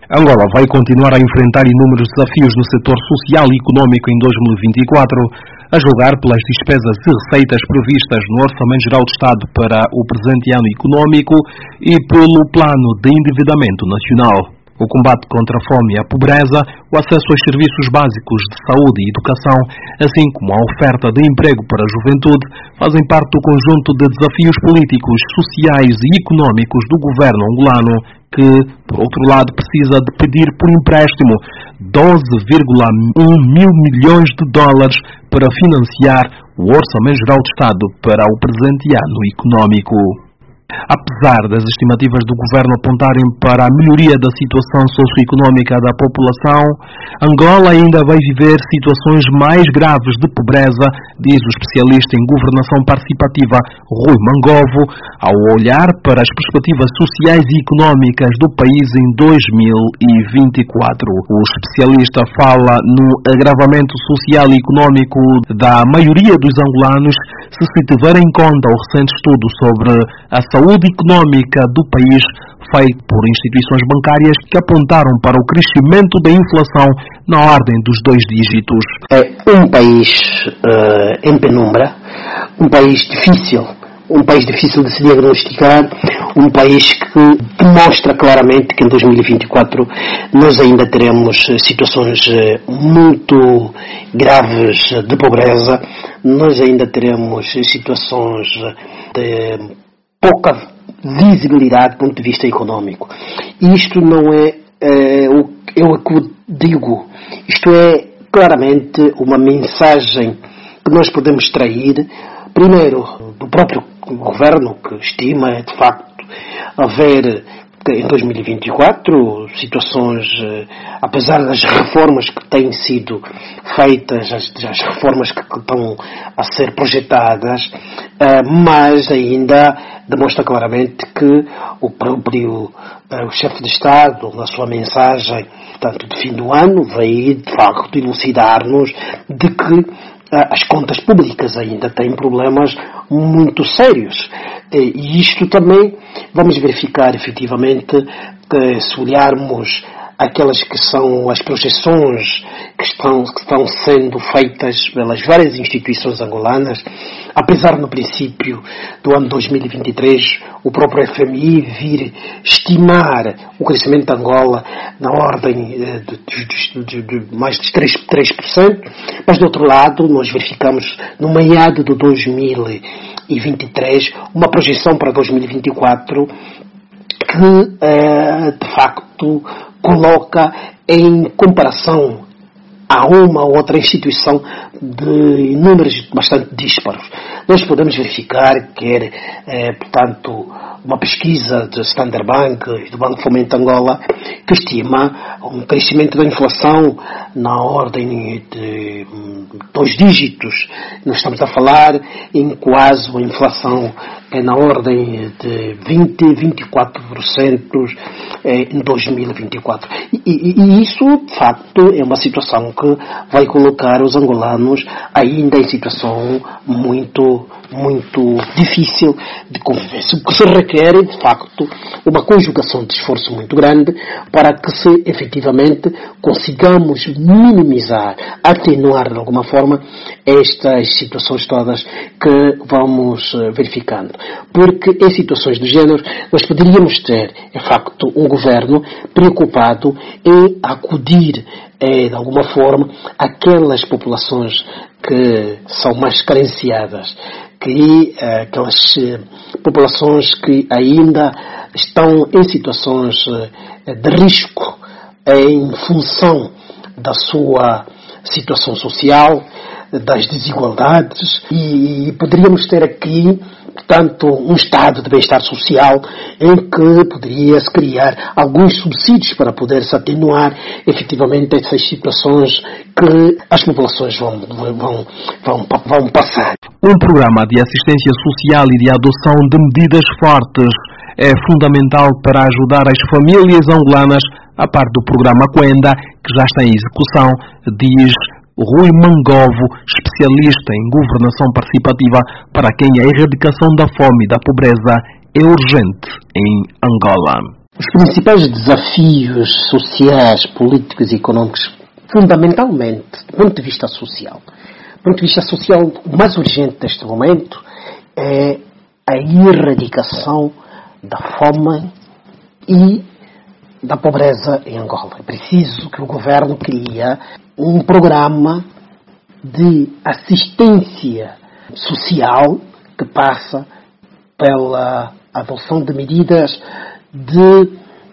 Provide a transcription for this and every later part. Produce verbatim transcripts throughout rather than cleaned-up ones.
Angola vai continuar a enfrentar inúmeros desafios no setor social e econômico em dois mil e vinte e quatro, a julgar pelas despesas e receitas previstas no Orçamento Geral do Estado para o presente ano econômico e pelo Plano de Endividamento Nacional. O combate contra a fome e a pobreza, o acesso aos serviços básicos de saúde e educação, assim como a oferta de emprego para a juventude, fazem parte do conjunto de desafios políticos, sociais e econômicos do governo angolano, que, por outro lado, precisa de pedir por empréstimo doze vírgula um mil milhões de dólares para financiar o Orçamento Geral do Estado para o presente ano econômico. Apesar das estimativas do governo apontarem para a melhoria da situação socioeconômica da população, Angola ainda vai viver situações mais graves de pobreza, diz o especialista em governação participativa Rui Mangovo, ao olhar para as perspectivas sociais e econômicas do país em dois mil e vinte e quatro. O especialista fala no agravamento social e econômico da maioria dos angolanos se se tiver em conta o recente estudo sobre a saúde econômica do país, feito por instituições bancárias que apontaram para o crescimento da inflação na ordem dos dois dígitos. É um país uh, em penumbra, um país difícil, um país difícil de se diagnosticar, um país que demonstra claramente que em dois mil e vinte e quatro nós ainda teremos situações muito graves de pobreza, nós ainda teremos situações de pouca visibilidade do ponto de vista econômico. Isto não é, é o eu digo, isto é claramente uma mensagem que nós podemos extrair, primeiro, do próprio governo, que estima, de facto, haver em dois mil e vinte e quatro situações, apesar das reformas que têm sido feitas, as, as reformas que, que estão a ser projetadas, mas ainda demonstra claramente que o próprio o chefe de Estado, na sua mensagem, portanto, de fim do ano, veio, de facto, elucidar-nos de que as contas públicas ainda têm problemas muito sérios. E isto também vamos verificar, efetivamente, que se olharmos aquelas que são as projeções que estão, que estão sendo feitas pelas várias instituições angolanas, apesar no princípio do ano dois mil e vinte e três o próprio F M I vir estimar o crescimento de Angola na ordem de, de, de, de mais de três por cento, mas do outro lado nós verificamos no meado de dois mil e vinte e três uma projeção para dois mil e vinte e quatro que de facto coloca em comparação a uma ou outra instituição de números bastante dísparos. Nós podemos verificar que, é, portanto, uma pesquisa do Standard Bank e do Banco Fomento Angola que estima um crescimento da inflação na ordem de dois dígitos. Nós estamos a falar em quase uma inflação é na ordem de vinte a vinte e quatro por cento em dois mil e vinte e quatro. E, e, e isso, de facto, é uma situação que vai colocar os angolanos ainda em situação muito, muito difícil de convivência. O que se requer, de facto, uma conjugação de esforço muito grande para que se, efetivamente, consigamos minimizar, atenuar, de alguma forma, estas situações todas que vamos verificando. Porque em situações do género nós poderíamos ter, de facto, um governo preocupado em acudir, eh, de alguma forma, aquelas populações que são mais carenciadas, que eh, aquelas eh, populações que ainda estão em situações eh, de risco em função da sua situação social, das desigualdades, e, e poderíamos ter aqui, portanto, um estado de bem-estar social em que poderia-se criar alguns subsídios para poder-se atenuar efetivamente essas situações que as populações vão, vão, vão, vão passar. Um programa de assistência social e de adoção de medidas fortes é fundamental para ajudar as famílias angolanas, a par do programa Quenda, que já está em execução, diz Rui Mangovo, especialista em governação participativa, para quem a erradicação da fome e da pobreza é urgente em Angola. Os principais desafios sociais, políticos e econômicos, fundamentalmente, do ponto de vista social, do ponto de vista social, o mais urgente neste momento é a erradicação da fome e da pobreza em Angola. É preciso que o governo crie um programa de assistência social que passa pela adoção de medidas de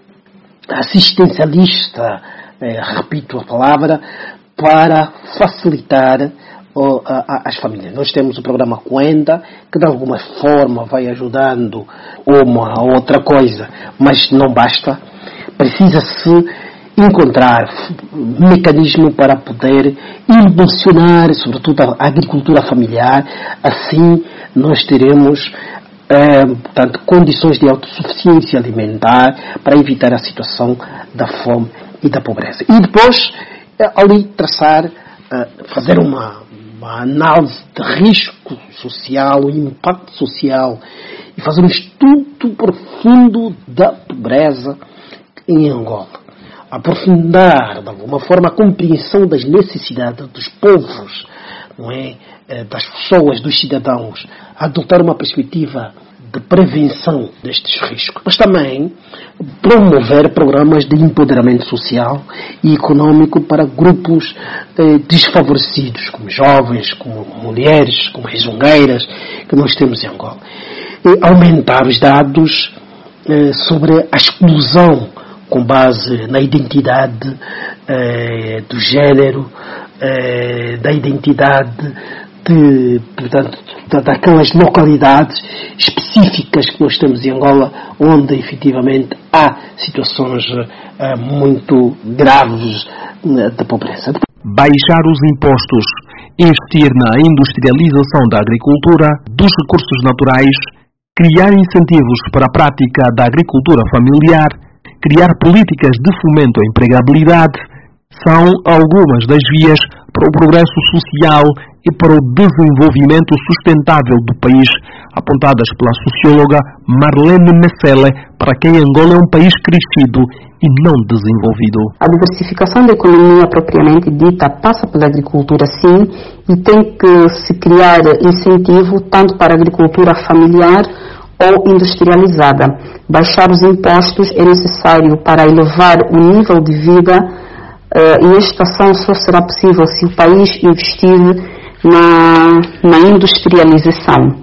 assistencialista, eh, repito a palavra, para facilitar oh, a, a, as famílias. Nós temos o programa Coenda, que de alguma forma vai ajudando uma ou outra coisa, mas não basta. Precisa-se encontrar mecanismo para poder impulsionar, sobretudo, a agricultura familiar. Assim, nós teremos É, portanto, condições de autossuficiência alimentar para evitar a situação da fome e da pobreza. E depois, é, ali, traçar, é, fazer uma, uma análise de risco social, o impacto social, e fazer um estudo profundo da pobreza em Angola. Aprofundar, de alguma forma, a compreensão das necessidades dos povos, não é? Das pessoas, dos cidadãos, adotar uma perspectiva de prevenção destes riscos, mas também promover programas de empoderamento social e econômico para grupos eh, desfavorecidos, como jovens, como mulheres, como rezongueiras, que nós temos em Angola. E aumentar os dados eh, sobre a exclusão com base na identidade eh, do género, eh, da identidade de, portanto, daquelas localidades específicas que nós temos em Angola, onde efetivamente há situações uh, muito graves uh, de pobreza. Baixar os impostos, investir na industrialização da agricultura, dos recursos naturais, criar incentivos para a prática da agricultura familiar, criar políticas de fomento à empregabilidade, são algumas das vias para o progresso social e para o desenvolvimento sustentável do país, apontadas pela socióloga Marlene Messele, para quem Angola é um país crescido e não desenvolvido. A diversificação da economia propriamente dita passa pela agricultura, sim, e tem que se criar incentivo tanto para a agricultura familiar ou industrializada. Baixar os impostos é necessário para elevar o nível de vida, uh, e esta ação só será possível se o país investir Na, na industrialização,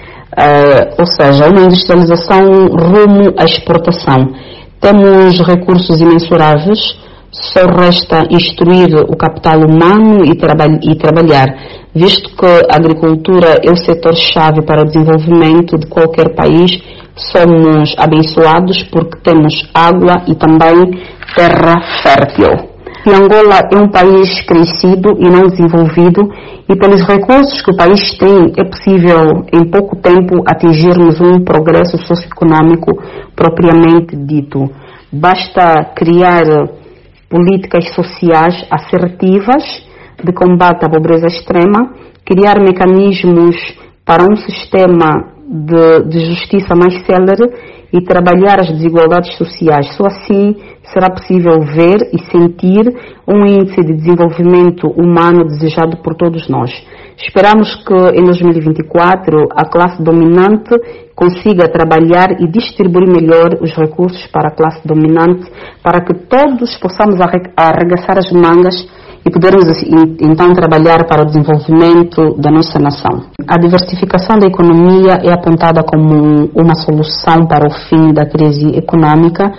uh, ou seja, uma industrialização rumo à exportação. Temos recursos imensuráveis, só resta instruir o capital humano e, traba e trabalhar, visto que a agricultura é o setor-chave para o desenvolvimento de qualquer país. Somos abençoados porque temos água e também terra fértil. E Angola é um país crescido e não desenvolvido, e pelos recursos que o país tem, é possível em pouco tempo atingirmos um progresso socioeconômico propriamente dito. Basta criar políticas sociais assertivas de combate à pobreza extrema, criar mecanismos para um sistema de, de justiça mais célere e trabalhar as desigualdades sociais. Só assim será possível ver e sentir um índice de desenvolvimento humano desejado por todos nós. Esperamos que em dois mil e vinte e quatro a classe dominante consiga trabalhar e distribuir melhor os recursos para a classe dominante, para que todos possamos arregaçar as mangas e podermos então trabalhar para o desenvolvimento da nossa nação. A diversificação da economia é apontada como uma solução para o fim da crise econômica,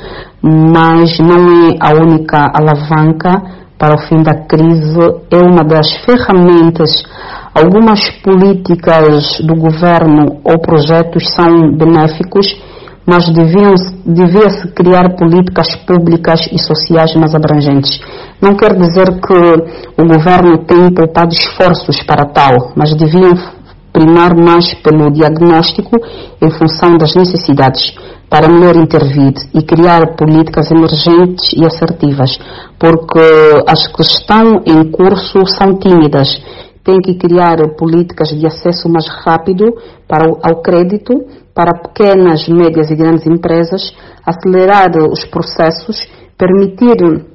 mas não é a única alavanca para o fim da crise, é uma das ferramentas. Algumas políticas do governo ou projetos são benéficos, mas deviam, devia-se criar políticas públicas e sociais mais abrangentes. Não quer dizer que o governo tem poupado esforços para tal, mas deviam primar mais pelo diagnóstico em função das necessidades, para melhor intervir e criar políticas emergentes e assertivas, porque as que estão em curso são tímidas. Tem que criar políticas de acesso mais rápido para o, ao crédito, para pequenas, médias e grandes empresas, acelerar os processos, permitir,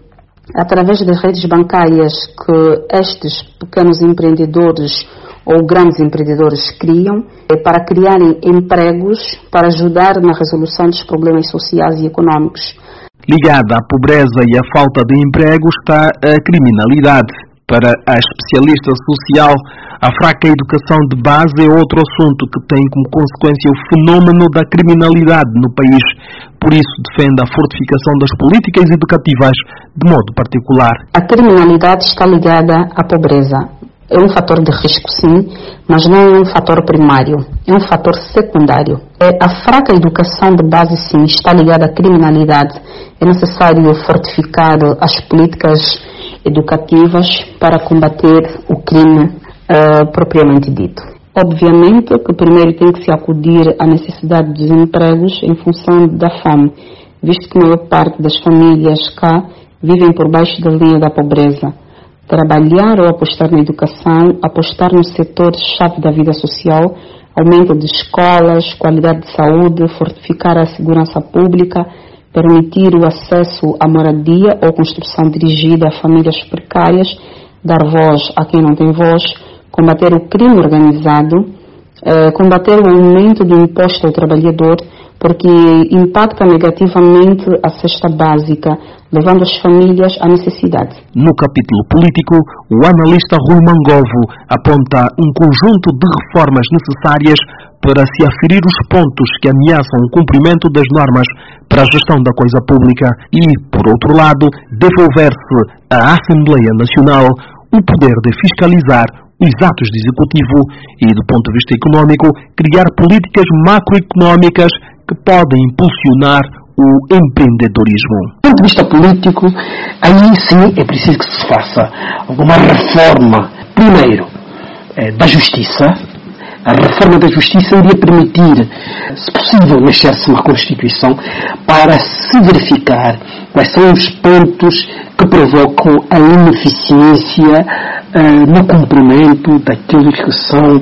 através das redes bancárias que estes pequenos empreendedores ou grandes empreendedores criam, para criarem empregos, para ajudar na resolução dos problemas sociais e econômicos. Ligada à pobreza e à falta de emprego está a criminalidade. Para a especialista social, a fraca educação de base é outro assunto que tem como consequência o fenômeno da criminalidade no país. Por isso, defende a fortificação das políticas educativas de modo particular. A criminalidade está ligada à pobreza. É um fator de risco, sim, mas não é um fator primário, é um fator secundário. É a fraca educação de base, sim, está ligada à criminalidade. É necessário fortificar as políticas educativas para combater o crime uh, propriamente dito. Obviamente que primeiro tem que se acudir à necessidade dos empregos em função da fome, visto que a maior parte das famílias cá vivem por baixo da linha da pobreza. Trabalhar ou apostar na educação, apostar nos setores-chave da vida social, aumento de escolas, qualidade de saúde, fortificar a segurança pública, permitir o acesso à moradia ou construção dirigida a famílias precárias, dar voz a quem não tem voz, combater o crime organizado, eh, combater o aumento do imposto ao trabalhador, porque impacta negativamente a cesta básica, levando as famílias à necessidade. No capítulo político, o analista Rui Mangovo aponta um conjunto de reformas necessárias para se aferir os pontos que ameaçam o cumprimento das normas para a gestão da coisa pública e, por outro lado, devolver-se à Assembleia Nacional o poder de fiscalizar os atos do Executivo e, do ponto de vista econômico, criar políticas macroeconómicas que podem impulsionar o empreendedorismo. Do ponto de vista político, aí sim é preciso que se faça alguma reforma, primeiro, eh, da justiça. A reforma da justiça iria permitir, se possível, mexer-se na Constituição para se verificar quais são os pontos que provocam a ineficiência eh, no cumprimento daquilo que são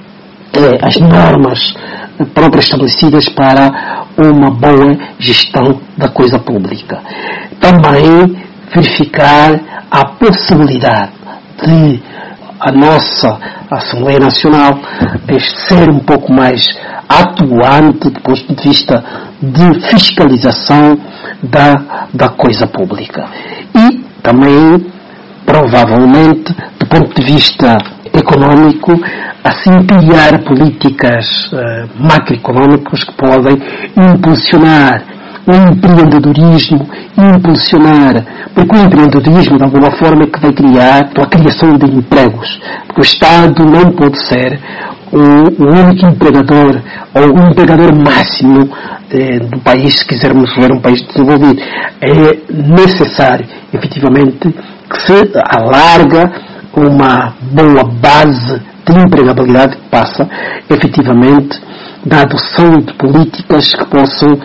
eh, as normas próprias estabelecidas para uma boa gestão da coisa pública. Também verificar a possibilidade de a nossa Assembleia Nacional ser um pouco mais atuante do ponto de vista de fiscalização da, da coisa pública. E também, provavelmente, do ponto de vista econômico, assim criar políticas uh, macroeconómicas que podem impulsionar o empreendedorismo, impulsionar, porque o empreendedorismo de alguma forma é que vai criar a criação de empregos, porque o Estado não pode ser o, o único empregador ou o empregador máximo eh, do país, se quisermos ver um país desenvolvido. É necessário, efetivamente, que se alarga uma boa base de empregabilidade que passa, efetivamente, da adoção de políticas que possam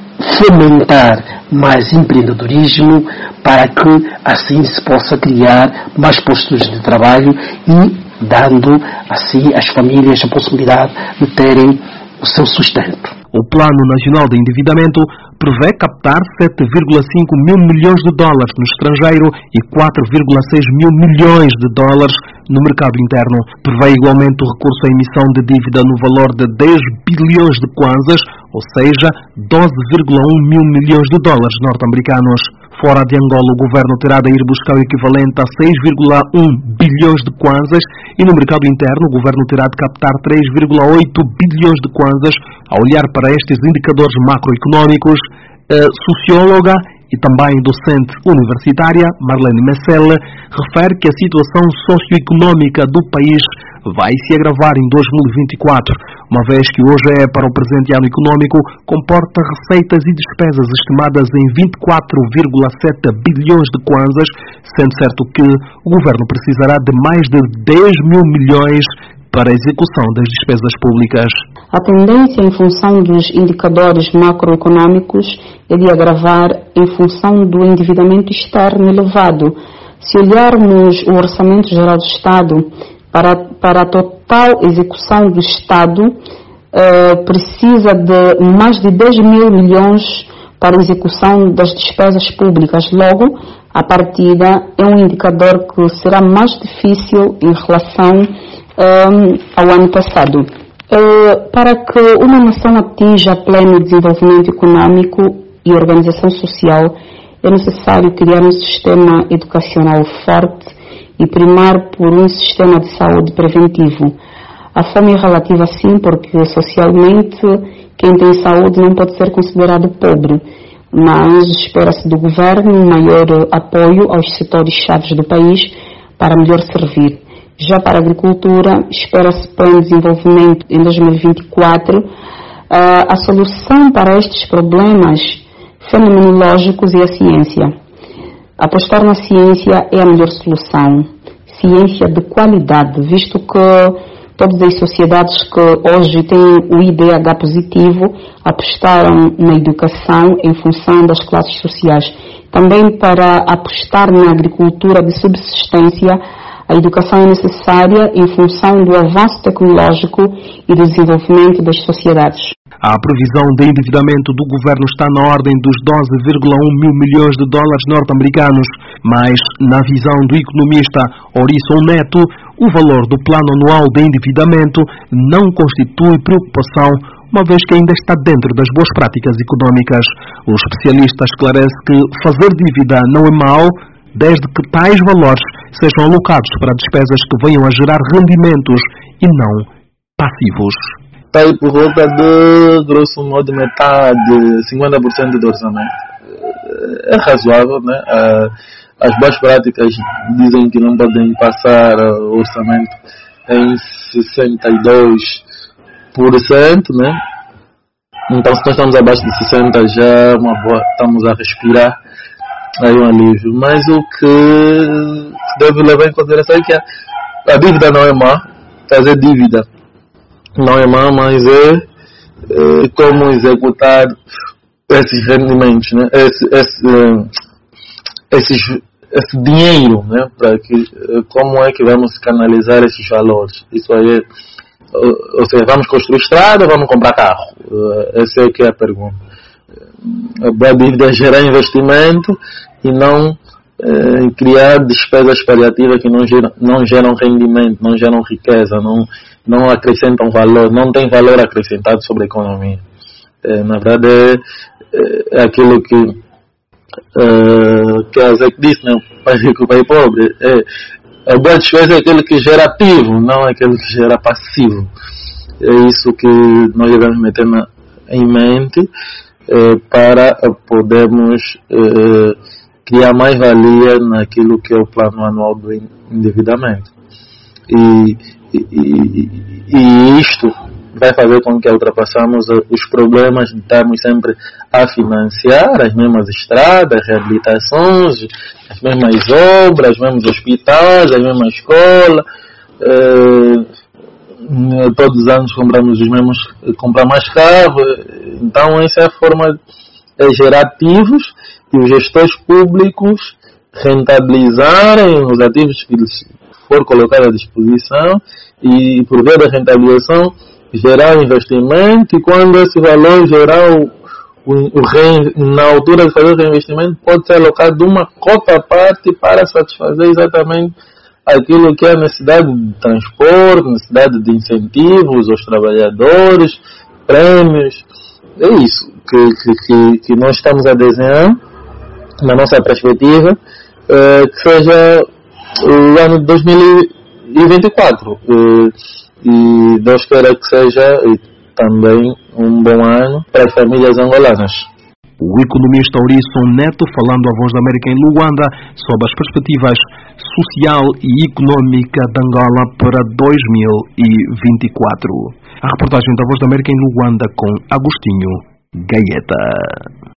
fomentar mais empreendedorismo para que assim se possa criar mais postos de trabalho e dando assim às famílias a possibilidade de terem o seu sustento. O Plano Nacional de Endividamento prevê captar sete vírgula cinco mil milhões de dólares no estrangeiro e quatro vírgula seis mil milhões de dólares no mercado interno. Prevê igualmente o recurso à emissão de dívida no valor de dez bilhões de kwanzas, ou seja, doze vírgula um mil milhões de dólares norte-americanos. Fora de Angola, o governo terá de ir buscar o equivalente a seis vírgula um bilhões de kwanzas e no mercado interno o governo terá de captar três vírgula oito bilhões de kwanzas. Ao olhar para estes indicadores macroeconómicos, a socióloga e também docente universitária Marlene Messelle refere que a situação socioeconómica do país vai se agravar em dois mil e vinte e quatro, uma vez que hoje é para o presente ano econômico comporta receitas e despesas estimadas em vinte e quatro vírgula sete bilhões de kwanzas, sendo certo que o governo precisará de mais de dez mil milhões para a execução das despesas públicas. A tendência em função dos indicadores macroeconómicos é de agravar em função do endividamento externo elevado. Se olharmos o Orçamento Geral do Estado, para, para a total execução do Estado, eh, precisa de mais de dez mil milhões para a execução das despesas públicas. Logo, a partida é um indicador que será mais difícil em relação um, ao ano passado. Uh, para que uma nação atinja pleno desenvolvimento econômico e organização social, é necessário criar um sistema educacional forte e primar por um sistema de saúde preventivo. A fome é relativa sim, porque socialmente quem tem saúde não pode ser considerado pobre, mas espera-se do governo um maior apoio aos setores-chave do país para melhor servir. Já para a agricultura, espera-se pleno desenvolvimento em dois mil e vinte e quatro. A solução para estes problemas fenomenológicos é a ciência. Apostar na ciência é a melhor solução. Ciência de qualidade, visto que todas as sociedades que hoje têm o I D H positivo apostaram na educação em função das classes sociais. Também para apostar na agricultura de subsistência, a educação é necessária em função do avanço tecnológico e do desenvolvimento das sociedades. A previsão de endividamento do governo está na ordem dos doze vírgula um mil milhões de dólares norte-americanos, mas, na visão do economista Orisson Neto, o valor do plano anual de endividamento não constitui preocupação, uma vez que ainda está dentro das boas práticas econômicas. O especialista esclarece que fazer dívida não é mau, desde que tais valores sejam alocados para despesas que venham a gerar rendimentos e não passivos. Está aí por volta de, grosso modo, metade, cinquenta por cento do orçamento. É razoável, né? As boas práticas dizem que não podem passar o orçamento em sessenta e dois por cento, né? Então, se nós estamos abaixo de sessenta por cento, já é uma boa, estamos a respirar aí um alívio. Mas o que deve levar em consideração é que a, a dívida não é má, fazer dívida não é má, mas é, é como executar esses rendimentos, né? Esse, esse, esses, esse dinheiro, né? Para que, como é que vamos canalizar esses valores? Isso aí, ou, ou seja, vamos construir estrada ou vamos comprar carro? Essa é que é a pergunta. A boa dívida é gerar investimento e não é, criar despesas paliativas que não geram, não geram rendimento, não geram riqueza, não, não acrescentam valor, não tem valor acrescentado sobre a economia. É, na verdade, é, é aquilo que, é, que a Zé disse, né? O pai rico, o pai pobre. É, a boa despesa é aquele que gera ativo, não aquele que gera passivo. É isso que nós devemos meter na, em mente é, para podermos é, criar mais valia naquilo que é o plano anual do endividamento. E, e, e, e isto vai fazer com que ultrapassamos os problemas de estarmos sempre a financiar as mesmas estradas, reabilitações, as mesmas obras, os mesmos hospitais, as mesmas escolas. É, todos os anos compramos os mesmos, comprar mais carros. Então essa é a forma de gerar ativos e os gestores públicos rentabilizarem os ativos que for colocar à disposição e, por via da rentabilização, gerar investimento, e quando esse valor gerar o, o, o re, na altura de fazer o reinvestimento, pode ser alocado uma cota à parte para satisfazer exatamente aquilo que é a necessidade de transporte, necessidade de incentivos aos trabalhadores, prêmios. É isso que, que, que, que nós estamos a desenhar na nossa perspectiva, eh, que seja o ano de dois mil e vinte e quatro. Eh, e Deus queira que seja também um bom ano para as famílias angolanas. O economista Orisson Neto falando à Voz da América em Luanda sobre as perspectivas social e econômica de Angola para dois mil e vinte e quatro. A reportagem da Voz da América em Luanda com Agostinho Gaeta.